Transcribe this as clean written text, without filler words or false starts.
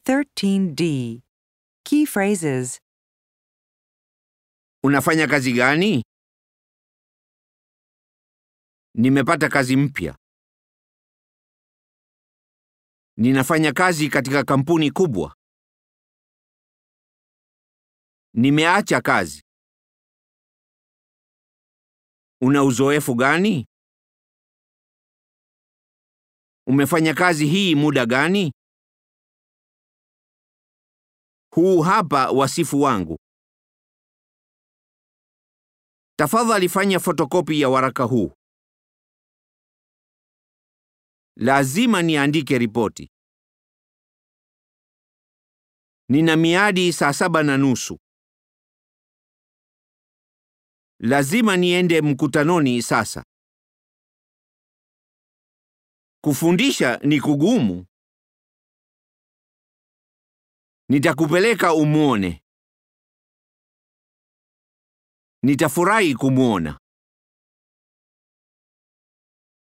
13D. Key phrases. Unafanya kazi gani? Nimepata kazi mpya. Ninafanya kazi katika kampuni kubwa. Nimeacha kazi. Una uzoefu gani? Umefanya kazi hii muda gani? Huu hapa wasifu wangu. Tafadhali fanya fotokopi ya waraka huu. Lazima niandike ripoti. Nina miadi saa 7:30. Lazima niende mkutanoni sasa. Kufundisha ni kugumu. Nitakupeleka umuone. Nitafurahi kumuona.